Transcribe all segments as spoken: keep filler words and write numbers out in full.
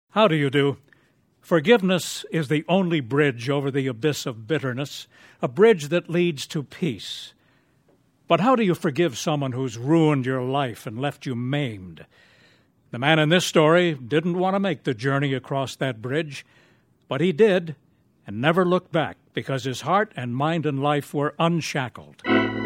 How do you do? Forgiveness is the only bridge over the abyss of bitterness, a bridge that leads to peace. But how do you forgive someone who's ruined your life and left you maimed? The man in this story didn't want to make the journey across that bridge, but he did, and never looked back because his heart and mind and life were unshackled.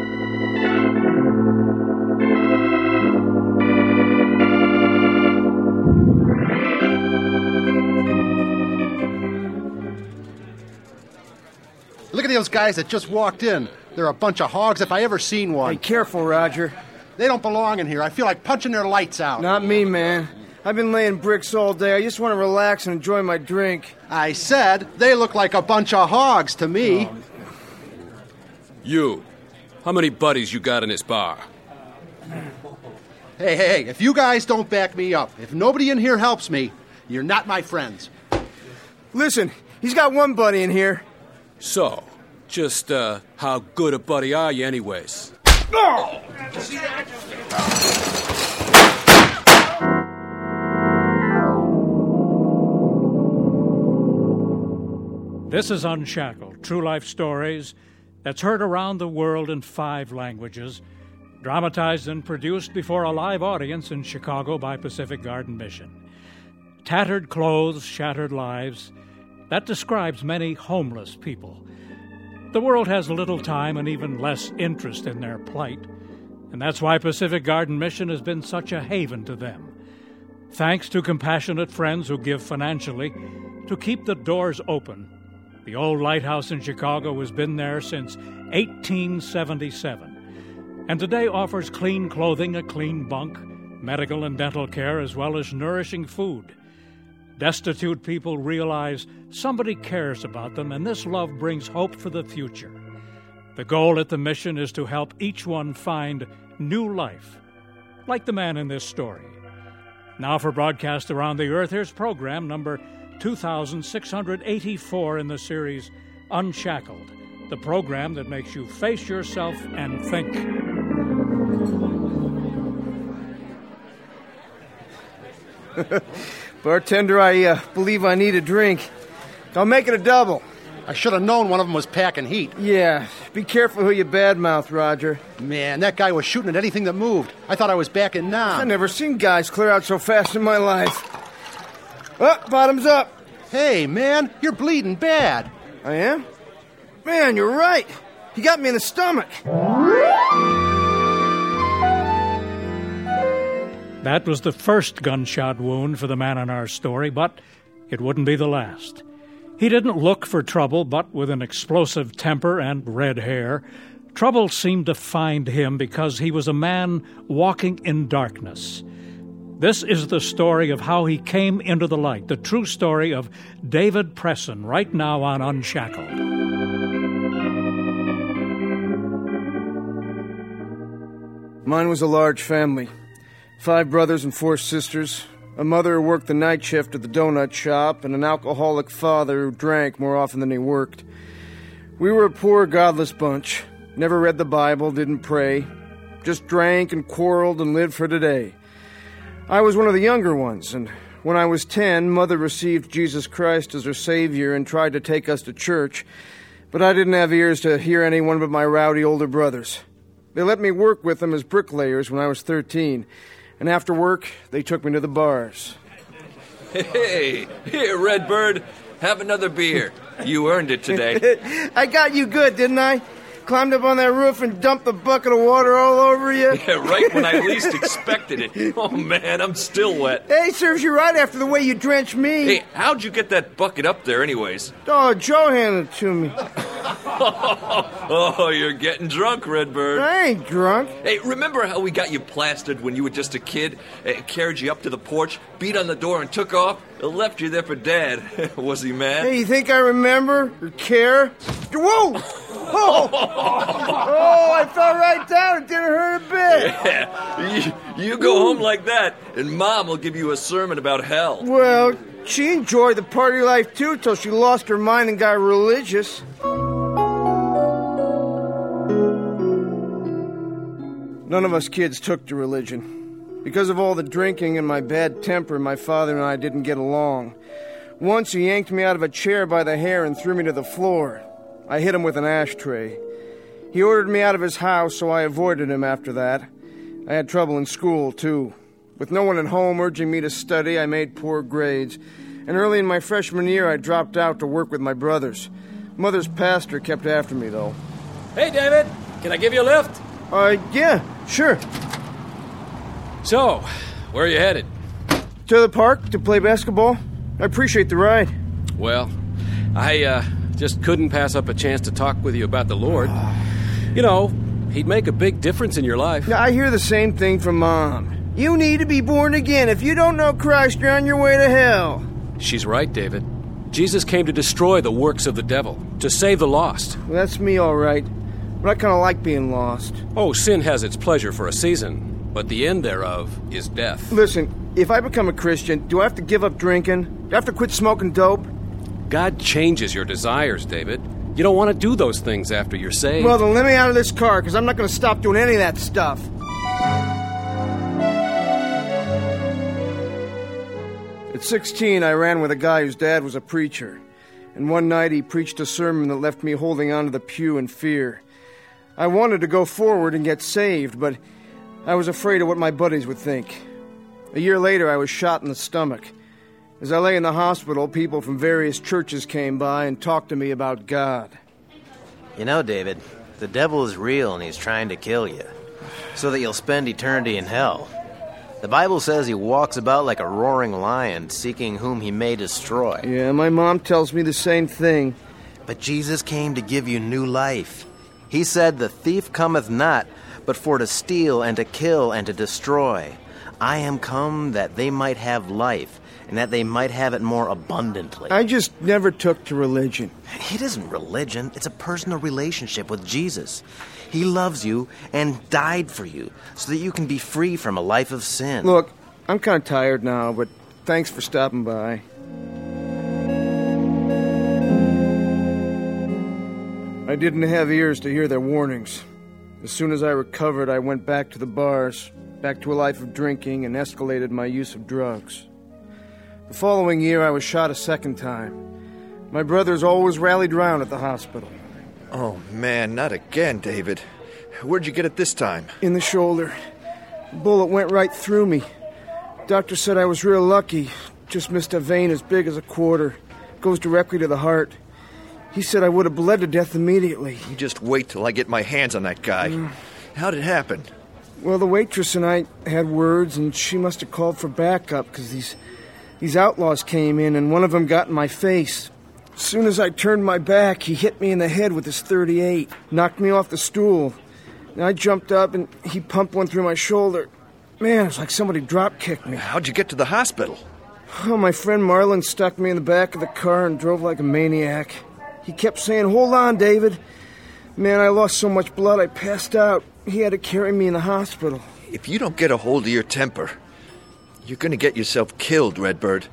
Look at those guys that just walked in. They're a bunch of hogs if I ever seen one. Hey, careful, Roger. They don't belong in here. I feel like punching their lights out. Not me, man. I've been laying bricks all day. I just want to relax and enjoy my drink. I said they look like a bunch of hogs to me. Oh. You. How many buddies you got in this bar? Hey, hey, hey, if you guys don't back me up, if nobody in here helps me, you're not my friends. Listen, he's got one buddy in here. So, just, uh, how good a buddy are you anyways? Oh! This is Unshackled, true life stories that's heard around the world in five languages, dramatized and produced before a live audience in Chicago by Pacific Garden Mission. Tattered clothes, shattered lives. That describes many homeless people. The world has little time and even less interest in their plight, and that's why Pacific Garden Mission has been such a haven to them. Thanks to compassionate friends who give financially to keep the doors open, the old lighthouse in Chicago has been there since eighteen seventy-seven, and today offers clean clothing, a clean bunk, medical and dental care, as well as nourishing food. Destitute people realize somebody cares about them, and this love brings hope for the future. The goal at the mission is to help each one find new life, like the man in this story. Now for broadcast around the earth, here's program number two thousand six hundred eighty-four in the series Unshackled, the program that makes you face yourself and think. Bartender, I uh, believe I need a drink. I'll make it a double. I should have known one of them was packing heat. Yeah, be careful who you badmouth, Roger. Man, that guy was shooting at anything that moved. I thought I was back in Nam. I've never seen guys clear out so fast in my life. Oh, bottoms up. Hey, man, you're bleeding bad. I am? Man, you're right. He got me in the stomach. That was the first gunshot wound for the man in our story, but it wouldn't be the last. He didn't look for trouble, but with an explosive temper and red hair, trouble seemed to find him because he was a man walking in darkness. This is the story of how he came into the light, the true story of David Presson, right now on Unshackled. Mine was a large family. Five brothers and four sisters, a mother who worked the night shift at the donut shop, and an alcoholic father who drank more often than he worked. We were a poor, godless bunch. Never read the Bible, didn't pray. Just drank and quarreled and lived for today. I was one of the younger ones, and when I was ten, Mother received Jesus Christ as her Savior and tried to take us to church, but I didn't have ears to hear anyone but my rowdy older brothers. They let me work with them as bricklayers when I was thirteen. And after work, they took me to the bars. Hey, here, Redbird. Have another beer. You earned it today. I got you good, didn't I? Climbed up on that roof and dumped the bucket of water all over you. Yeah, right when I least expected it. Oh, man, I'm still wet. Hey, serves you right after the way you drenched me. Hey, how'd you get that bucket up there anyways? Oh, Joe handed it to me. Oh, you're getting drunk, Redbird. I ain't drunk. Hey, remember how we got you plastered when you were just a kid? Uh, carried you up to the porch, beat on the door, and took off? Left you there for Dad. Was he mad? Hey, you think I remember or care? Whoa! Oh! Oh, I fell right down. It didn't hurt a bit. Yeah, you, you go home like that, and Mom will give you a sermon about hell. Well, she enjoyed the party life, too, till she lost her mind and got religious. None of us kids took to religion. Because of all the drinking and my bad temper, my father and I didn't get along. Once he yanked me out of a chair by the hair and threw me to the floor. I hit him with an ashtray. He ordered me out of his house, so I avoided him after that. I had trouble in school, too. With no one at home urging me to study, I made poor grades. And early in my freshman year, I dropped out to work with my brothers. Mother's pastor kept after me, though. Hey, David, can I give you a lift? Uh, yeah, sure. So, where are you headed? To the park to play basketball. I appreciate the ride. Well, I, uh, just couldn't pass up a chance to talk with you about the Lord. You know, he'd make a big difference in your life. I hear the same thing from Mom. You need to be born again. If you don't know Christ, you're on your way to hell. She's right, David. Jesus came to destroy the works of the devil, to save the lost. Well, that's me, all right. But I kind of like being lost. Oh, sin has its pleasure for a season, but the end thereof is death. Listen, if I become a Christian, do I have to give up drinking? Do I have to quit smoking dope? God changes your desires, David. You don't want to do those things after you're saved. Well, then let me out of this car, because I'm not going to stop doing any of that stuff. At sixteen, I ran with a guy whose dad was a preacher. And one night he preached a sermon that left me holding onto the pew in fear. I wanted to go forward and get saved, but I was afraid of what my buddies would think. A year later, I was shot in the stomach. As I lay in the hospital, people from various churches came by and talked to me about God. You know, David, the devil is real and he's trying to kill you, so that you'll spend eternity in hell. The Bible says he walks about like a roaring lion, seeking whom he may destroy. Yeah, my mom tells me the same thing. But Jesus came to give you new life. He said, "The thief cometh not, but for to steal and to kill and to destroy. I am come that they might have life, and that they might have it more abundantly." I just never took to religion. It isn't religion. It's a personal relationship with Jesus. He loves you and died for you so that you can be free from a life of sin. Look, I'm kind of tired now, but thanks for stopping by. I didn't have ears to hear their warnings. As soon as I recovered, I went back to the bars, back to a life of drinking, and escalated my use of drugs. The following year, I was shot a second time. My brothers always rallied round at the hospital. Oh, man, not again, David. Where'd you get it this time? In the shoulder. The bullet went right through me. Doctor said I was real lucky. Just missed a vein as big as a quarter. Goes directly to the heart. He said I would have bled to death immediately. You just wait till I get my hands on that guy. Mm. How'd it happen? Well, the waitress and I had words, and she must have called for backup, because these, these outlaws came in, and one of them got in my face. As soon as I turned my back, he hit me in the head with his thirty-eight, knocked me off the stool. And I jumped up, and he pumped one through my shoulder. Man, it's like somebody drop-kicked me. How'd you get to the hospital? Oh, my friend Marlon stuck me in the back of the car and drove like a maniac. He kept saying, "Hold on, David." Man, I lost so much blood, I passed out. He had to carry me in the hospital. If you don't get a hold of your temper, you're going to get yourself killed, Redbird.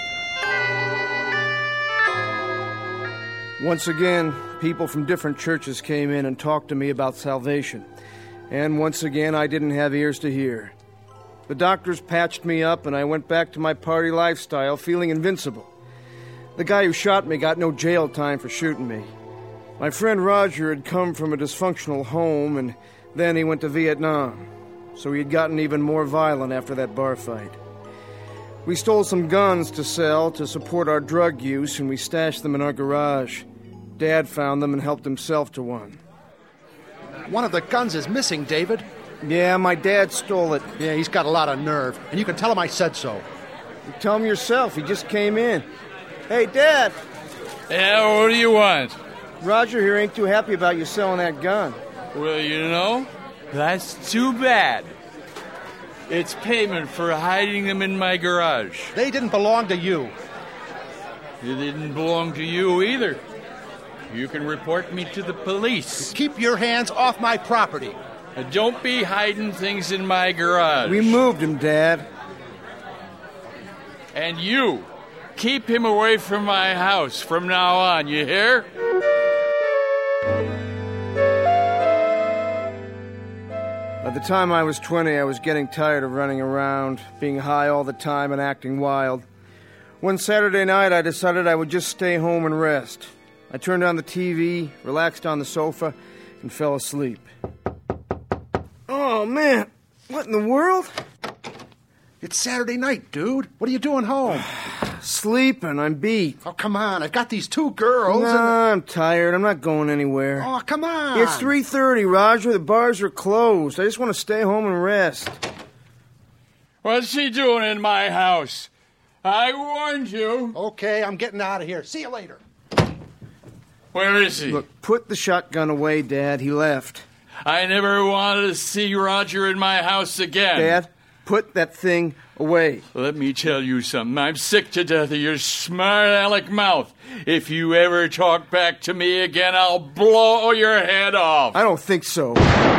Once again, people from different churches came in and talked to me about salvation. And once again, I didn't have ears to hear. The doctors patched me up, and I went back to my party lifestyle, feeling invincible. The guy who shot me got no jail time for shooting me. My friend Roger had come from a dysfunctional home, and then he went to Vietnam. So he had gotten even more violent after that bar fight. We stole some guns to sell to support our drug use, and we stashed them in our garage. Dad found them and helped himself to one. One of the guns is missing, David. Yeah, my dad stole it. Yeah, he's got a lot of nerve, and you can tell him I said so. You tell him yourself. He just came in. Hey, Dad. Yeah, what do you want? Roger here ain't too happy about you selling that gun. Well, you know, that's too bad. It's payment for hiding them in my garage. They didn't belong to you. They didn't belong to you either. You can report me to the police. Keep your hands off my property. And don't be hiding things in my garage. We moved him, Dad. And you, keep him away from my house from now on, you hear? the time I was twenty, I was getting tired of running around, being high all the time and acting wild. One Saturday night, I decided I would just stay home and rest. I turned on the T V, relaxed on the sofa, and fell asleep. Oh, man. What in the world? It's Saturday night, dude. What are you doing home? Sleeping. I'm beat. Oh, come on. I've got these two girls. Nah, and the... I'm tired. I'm not going anywhere. Oh, come on. It's three thirty, Roger. The bars are closed. I just want to stay home and rest. What's she doing in my house? I warned you. Okay, I'm getting out of here. See you later. Where is he? Look, put the shotgun away, Dad. He left. I never wanted to see Roger in my house again. Dad, put that thing away. Let me tell you something. I'm sick to death of your smart aleck mouth. If you ever talk back to me again, I'll blow your head off. I don't think so.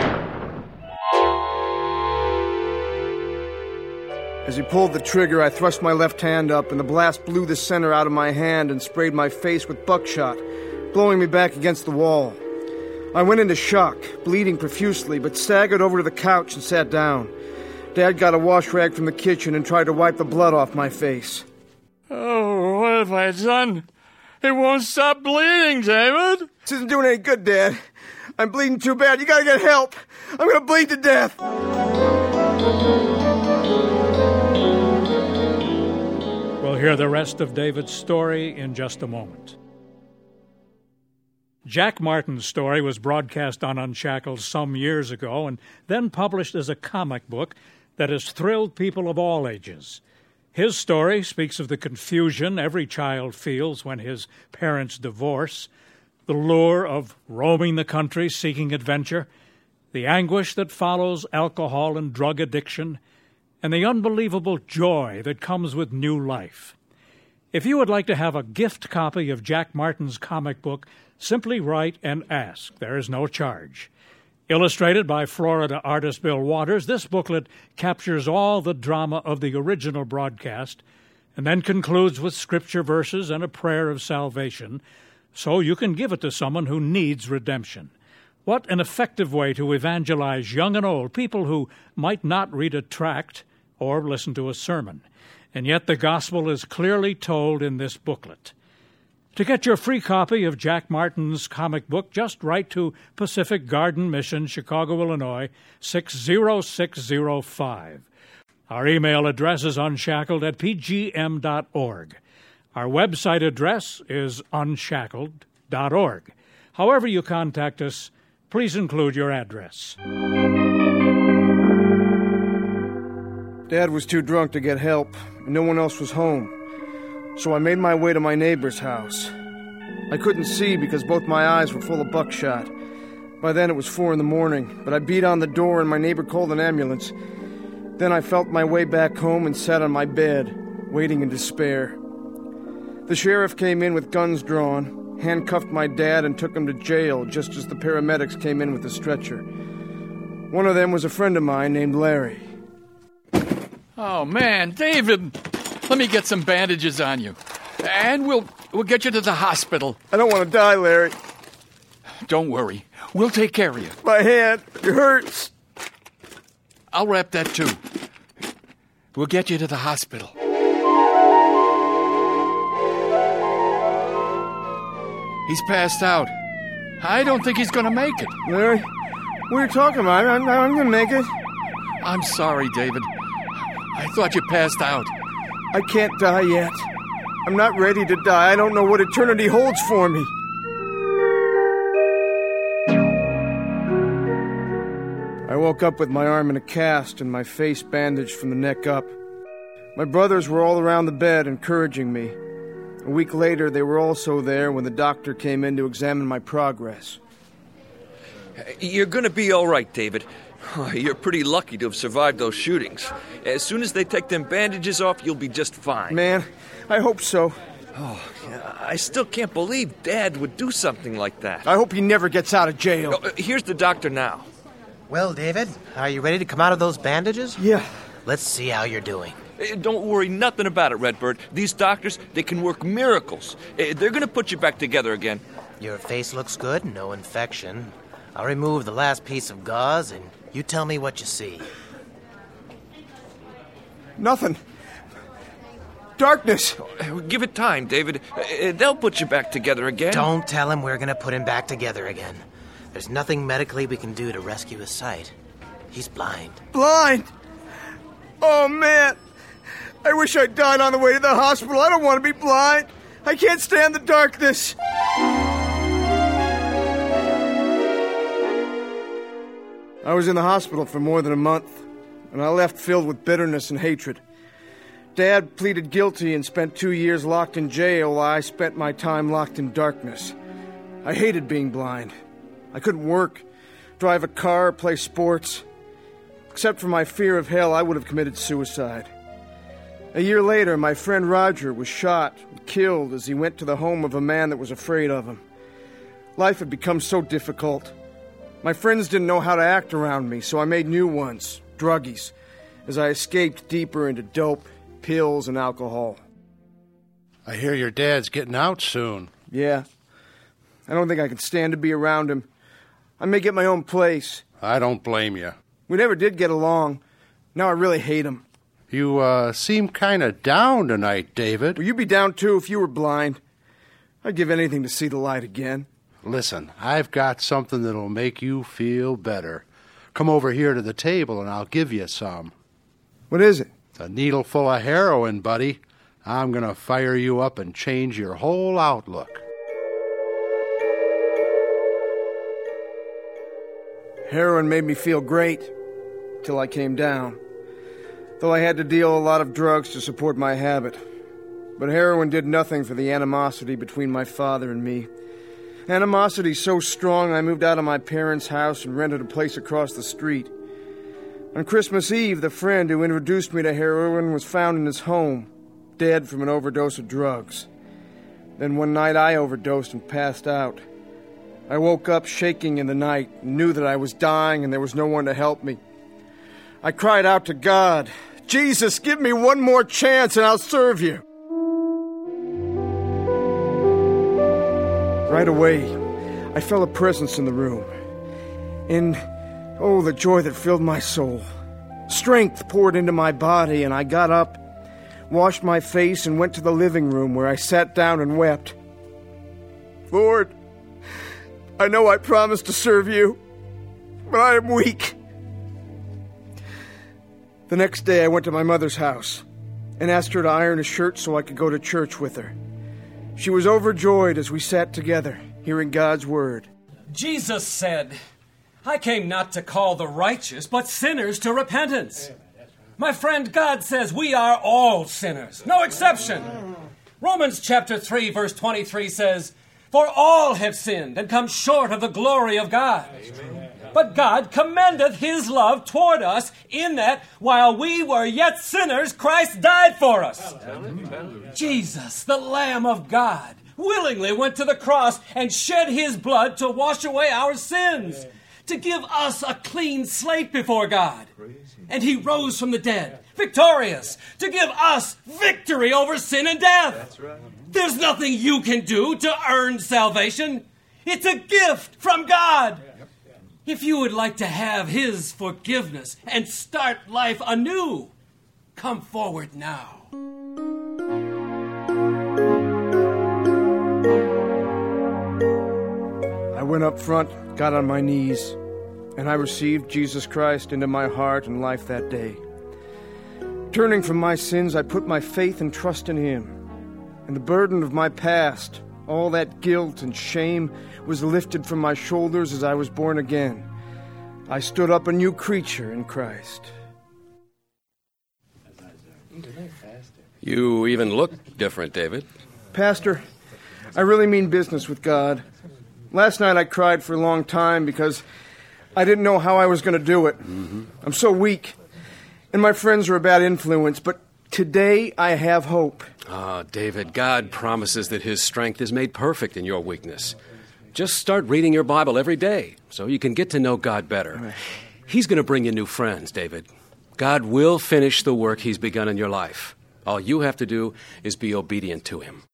As he pulled the trigger, I thrust my left hand up, and the blast blew the center out of my hand and sprayed my face with buckshot, blowing me back against the wall. I went into shock, bleeding profusely, but staggered over to the couch and sat down. Dad got a wash rag from the kitchen and tried to wipe the blood off my face. Oh, what have I done? It won't stop bleeding, David. This isn't doing any good, Dad. I'm bleeding too bad. You gotta get help. I'm gonna bleed to death. We'll hear the rest of David's story in just a moment. Jack Martin's story was broadcast on Unshackled some years ago and then published as a comic book that has thrilled people of all ages. His story speaks of the confusion every child feels when his parents divorce, the lure of roaming the country seeking adventure, the anguish that follows alcohol and drug addiction, and the unbelievable joy that comes with new life. If you would like to have a gift copy of Jack Martin's comic book, simply write and ask. There is no charge. Illustrated by Florida artist Bill Waters, this booklet captures all the drama of the original broadcast and then concludes with scripture verses and a prayer of salvation, so you can give it to someone who needs redemption. What an effective way to evangelize young and old, people who might not read a tract or listen to a sermon. And yet the gospel is clearly told in this booklet. To get your free copy of Jack Martin's comic book, just write to Pacific Garden Mission, Chicago, Illinois, six zero six zero five. Our email address is unshackled at p g m dot org. Our website address is unshackled dot org. However you contact us, please include your address. Dad was too drunk to get help, and no one else was home. So I made my way to my neighbor's house. I couldn't see because both my eyes were full of buckshot. By then it was four in the morning, but I beat on the door and my neighbor called an ambulance. Then I felt my way back home and sat on my bed, waiting in despair. The sheriff came in with guns drawn, handcuffed my dad and took him to jail just as the paramedics came in with the stretcher. One of them was a friend of mine named Larry. Oh, man, David! Let me get some bandages on you. And we'll we'll get you to the hospital. I don't want to die, Larry. Don't worry. We'll take care of you. My hand, it hurts. I'll wrap that too. We'll get you to the hospital. He's passed out. I don't think he's going to make it. Larry, what are you talking about? I'm, I'm going to make it. I'm sorry, David. I thought you passed out. I can't die yet. I'm not ready to die. I don't know what eternity holds for me. I woke up with my arm in a cast and my face bandaged from the neck up. My brothers were all around the bed encouraging me. A week later, they were also there when the doctor came in to examine my progress. You're going to be all right, David. Oh, you're pretty lucky to have survived those shootings. As soon as they take them bandages off, you'll be just fine. Man, I hope so. Oh, I still can't believe Dad would do something like that. I hope he never gets out of jail. Oh, here's the doctor now. Well, David, are you ready to come out of those bandages? Yeah. Let's see how you're doing. Don't worry nothing about it, Redbird. These doctors, they can work miracles. They're going to put you back together again. Your face looks good, no infection. I'll remove the last piece of gauze, and You tell me what you see. Nothing. Darkness. Give it time, David. Uh, they'll put you back together again. Don't tell him we're going to put him back together again. There's nothing medically we can do to rescue his sight. He's blind. Blind? Oh, man. I wish I'd died on the way to the hospital. I don't want to be blind. I can't stand the darkness. I was in the hospital for more than a month, and I left filled with bitterness and hatred. Dad pleaded guilty and spent two years locked in jail while I spent my time locked in darkness. I hated being blind. I couldn't work, drive a car, play sports. Except for my fear of hell, I would have committed suicide. A year later, my friend Roger was shot and killed as he went to the home of a man that was afraid of him. Life had become so difficult. My friends didn't know how to act around me, so I made new ones, druggies, as I escaped deeper into dope, pills, and alcohol. I hear your dad's getting out soon. Yeah. I don't think I can stand to be around him. I may get my own place. I don't blame you. We never did get along. Now I really hate him. You, uh, seem kind of down tonight, David. Well, you'd be down, too, if you were blind. I'd give anything to see the light again. Listen, I've got something that'll make you feel better. Come over here to the table and I'll give you some. What is it? It's a needle full of heroin, buddy. I'm going to fire you up and change your whole outlook. Heroin made me feel great, till I came down. Though I had to deal a lot of drugs to support my habit. But heroin did nothing for the animosity between my father and me. Animosity so strong I moved out of my parents' house and rented a place across the street. On Christmas Eve, the friend who introduced me to heroin was found in his home, dead from an overdose of drugs. Then one night I overdosed and passed out. I woke up shaking in the night and knew that I was dying and there was no one to help me. I cried out to God, "Jesus, give me one more chance and I'll serve you." Right away, I felt a presence in the room. And, oh, the joy that filled my soul. Strength poured into my body, and I got up, washed my face, and went to the living room where I sat down and wept. Lord, I know I promised to serve you, but I am weak. The next day, I went to my mother's house and asked her to iron a shirt so I could go to church with her. She was overjoyed as we sat together, hearing God's word. Jesus said, "I came not to call the righteous, but sinners to repentance." My friend, God says we are all sinners, no exception. Romans chapter three, verse twenty-three says, "For all have sinned and come short of the glory of God." Amen. But God commendeth his love toward us in that while we were yet sinners, Christ died for us. Jesus, the Lamb of God, willingly went to the cross and shed his blood to wash away our sins, to give us a clean slate before God. And he rose from the dead, victorious, to give us victory over sin and death. That's right. There's nothing you can do to earn salvation. It's a gift from God. If you would like to have his forgiveness and start life anew, come forward now. I went up front, got on my knees, and I received Jesus Christ into my heart and life that day. Turning from my sins, I put my faith and trust in him. And the burden of my past, all that guilt and shame, was lifted from my shoulders as I was born again. I stood up a new creature in Christ. You even look different, David. Pastor, I really mean business with God. Last night I cried for a long time because I didn't know how I was going to do it. Mm-hmm. I'm so weak, and my friends are a bad influence, but today I have hope. Ah, David, God promises that his strength is made perfect in your weakness. Just start reading your Bible every day so you can get to know God better. He's going to bring you new friends, David. God will finish the work he's begun in your life. All you have to do is be obedient to him.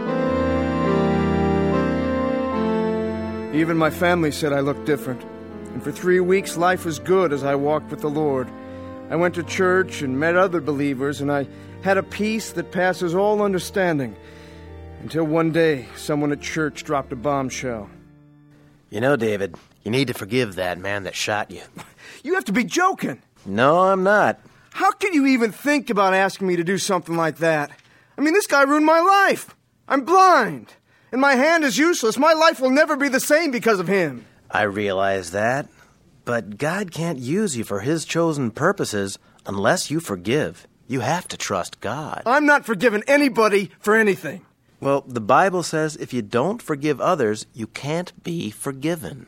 Even my family said I looked different. And for three weeks, life was good as I walked with the Lord. I went to church and met other believers, and I had a peace that passes all understanding. Until one day, someone at church dropped a bombshell. You know, David, you need to forgive that man that shot you. You have to be joking. No, I'm not. How can you even think about asking me to do something like that? I mean, this guy ruined my life. I'm blind, and my hand is useless. My life will never be the same because of him. I realize that, but God can't use you for His chosen purposes unless you forgive. You have to trust God. I'm not forgiving anybody for anything. Well, the Bible says if you don't forgive others, you can't be forgiven.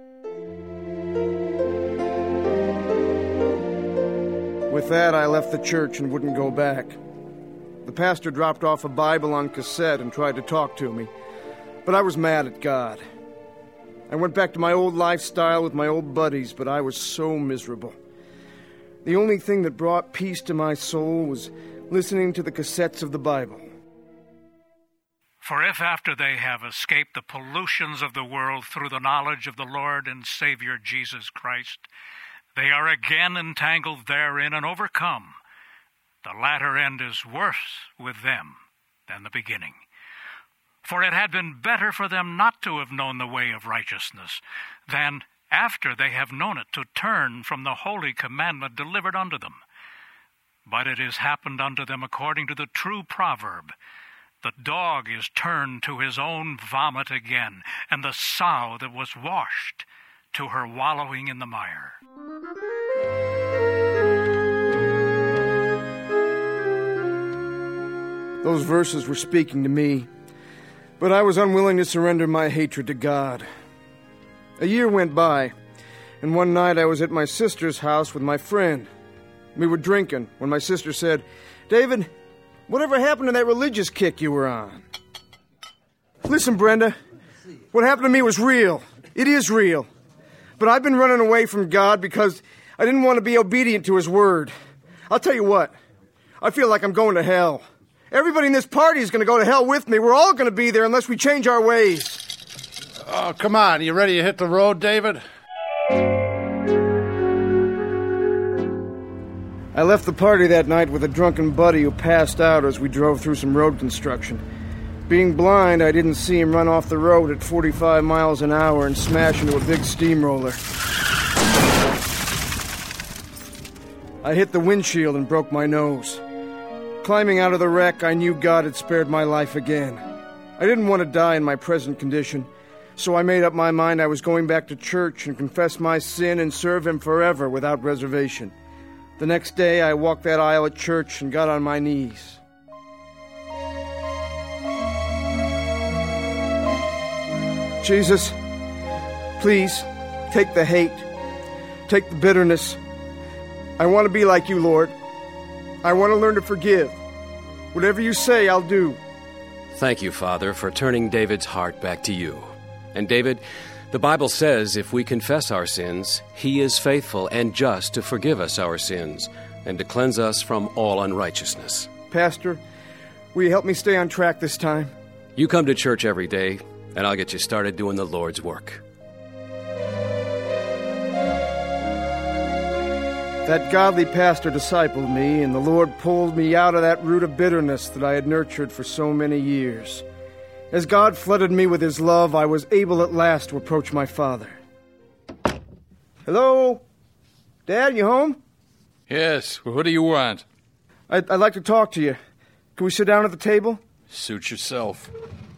With that, I left the church and wouldn't go back. The pastor dropped off a Bible on cassette and tried to talk to me, but I was mad at God. I went back to my old lifestyle with my old buddies, but I was so miserable. The only thing that brought peace to my soul was listening to the cassettes of the Bible. For if after they have escaped the pollutions of the world through the knowledge of the Lord and Savior Jesus Christ, they are again entangled therein and overcome, the latter end is worse with them than the beginning. For it had been better for them not to have known the way of righteousness, than, after they have known it, to turn from the holy commandment delivered unto them. But it is happened unto them according to the true proverb, the dog is turned to his own vomit again, and the sow that was washed to her wallowing in the mire. Those verses were speaking to me, but I was unwilling to surrender my hatred to God. A year went by, and one night I was at my sister's house with my friend. We were drinking when my sister said, "David, whatever happened to that religious kick you were on?" Listen, Brenda, what happened to me was real. It is real. But I've been running away from God because I didn't want to be obedient to His word. I'll tell you what, I feel like I'm going to hell. Everybody in this party is going to go to hell with me. We're all going to be there unless we change our ways. Oh, come on. You ready to hit the road, David? I left the party that night with a drunken buddy who passed out as we drove through some road construction. Being blind, I didn't see him run off the road at forty-five miles an hour and smash into a big steamroller. I hit the windshield and broke my nose. Climbing out of the wreck, I knew God had spared my life again. I didn't want to die in my present condition, so I made up my mind I was going back to church and confess my sin and serve Him forever without reservation. The next day, I walked that aisle at church and got on my knees. Jesus, please, take the hate, take the bitterness. I want to be like you, Lord. I want to learn to forgive. Whatever you say, I'll do. Thank you, Father, for turning David's heart back to you. And David, the Bible says if we confess our sins, He is faithful and just to forgive us our sins and to cleanse us from all unrighteousness. Pastor, will you help me stay on track this time? You come to church every day, and I'll get you started doing the Lord's work. That godly pastor discipled me, and the Lord pulled me out of that root of bitterness that I had nurtured for so many years. As God flooded me with His love, I was able at last to approach my Father. Hello? Dad, you home? Yes, what do you want? I'd, I'd like to talk to you. Can we sit down at the table? Suit yourself.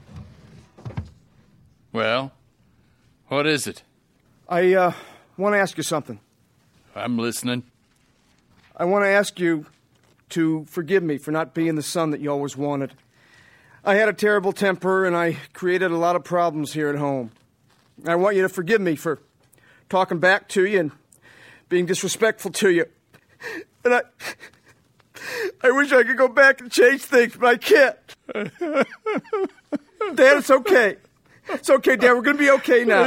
Well, what is it? I, uh, want to ask you something. I'm listening. I want to ask you to forgive me for not being the son that you always wanted. I had a terrible temper, and I created a lot of problems here at home. I want you to forgive me for talking back to you and being disrespectful to you. And I... I wish I could go back and change things, but I can't. Dad, it's okay. It's okay, Dad. We're going to be okay now.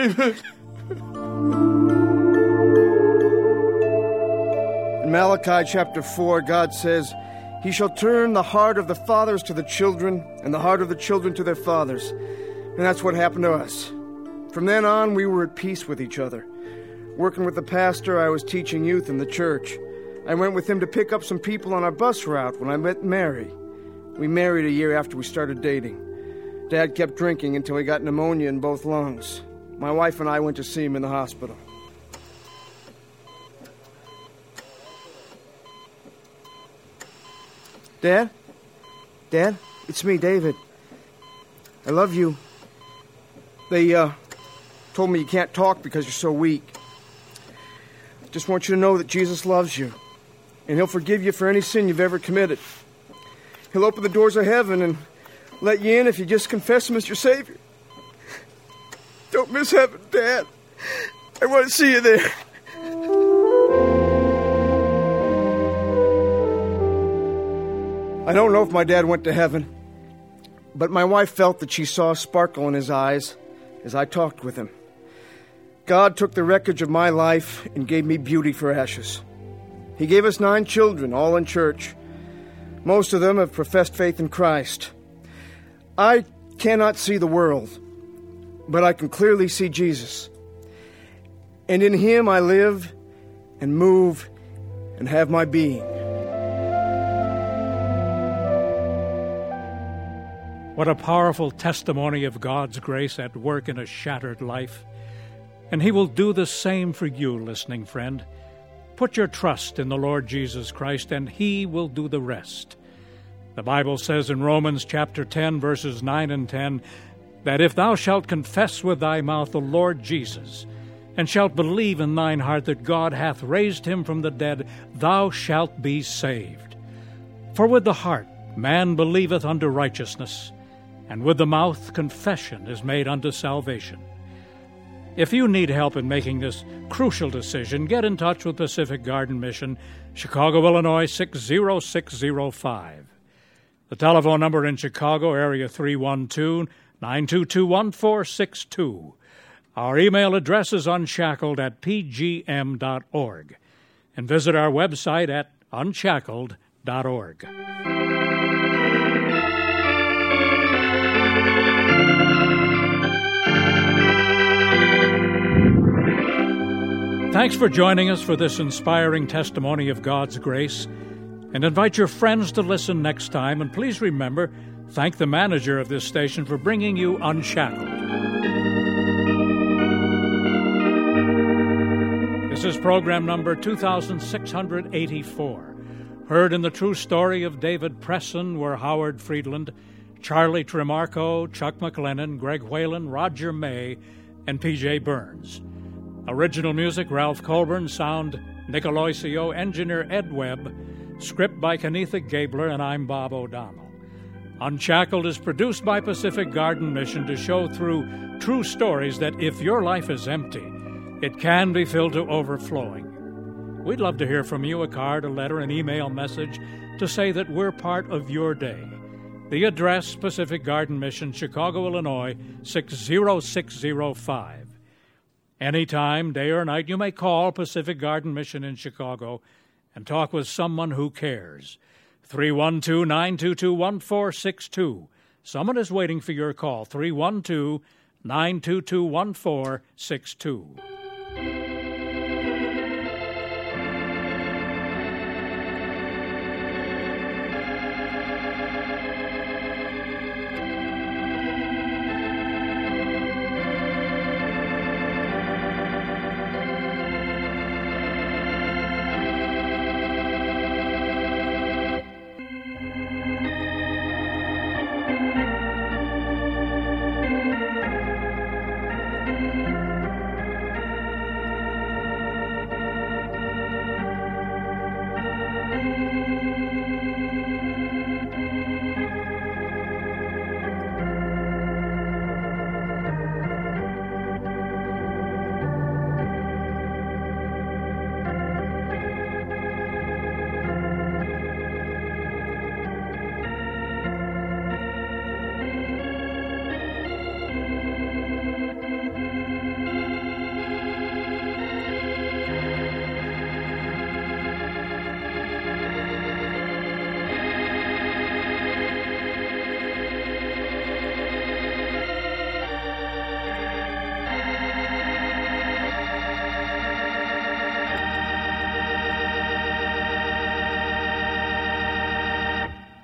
In Malachi chapter four, God says, He shall turn the heart of the fathers to the children, and the heart of the children to their fathers. And that's what happened to us. From then on, we were at peace with each other. Working with the pastor, I was teaching youth in the church. I went with him to pick up some people on our bus route when I met Mary. We married a year after we started dating. Dad kept drinking until he got pneumonia in both lungs. My wife and I went to see him in the hospital. Dad? Dad? It's me, David. I love you. They, uh, told me you can't talk because you're so weak. Just want you to know that Jesus loves you, and He'll forgive you for any sin you've ever committed. He'll open the doors of heaven and let you in if you just confess Him as your Savior. Don't miss heaven, Dad. I want to see you there. I don't know if my dad went to heaven, but my wife felt that she saw a sparkle in his eyes as I talked with him. God took the wreckage of my life and gave me beauty for ashes. He gave us nine children, all in church. Most of them have professed faith in Christ. I cannot see the world, but I can clearly see Jesus. And in Him I live and move and have my being. What a powerful testimony of God's grace at work in a shattered life. And He will do the same for you, listening friend. Put your trust in the Lord Jesus Christ, and He will do the rest. The Bible says in Romans chapter ten, verses nine and ten, that if thou shalt confess with thy mouth the Lord Jesus, and shalt believe in thine heart that God hath raised Him from the dead, thou shalt be saved. For with the heart man believeth unto righteousness, and with the mouth confession is made unto salvation. If you need help in making this crucial decision, get in touch with Pacific Garden Mission, Chicago, Illinois, six zero six zero five. The telephone number in Chicago, area three one two, nine two two, one four six two. Our email address is unshackled at p g m dot org. And visit our website at unshackled dot org. Thanks for joining us for this inspiring testimony of God's grace. And invite your friends to listen next time. And please remember, thank the manager of this station for bringing you Unshackled. This is program number two thousand six hundred eighty-four. Heard in the true story of David Presson were Howard Friedland, Charlie Tremarco, Chuck McLennan, Greg Whalen, Roger May, and P J Burns. Original music, Ralph Colburn. Sound, Nick Aloisio. Engineer, Ed Webb. Script by Kenetha Gabler, and I'm Bob O'Donnell. Unshackled is produced by Pacific Garden Mission to show through true stories that if your life is empty, it can be filled to overflowing. We'd love to hear from you, a card, a letter, an email message to say that we're part of your day. The address, Pacific Garden Mission, Chicago, Illinois, six zero six zero five. Anytime, day or night, you may call Pacific Garden Mission in Chicago and talk with someone who cares. three one two, nine two two, one four six two. Someone is waiting for your call. three one two, nine two two, one four six two.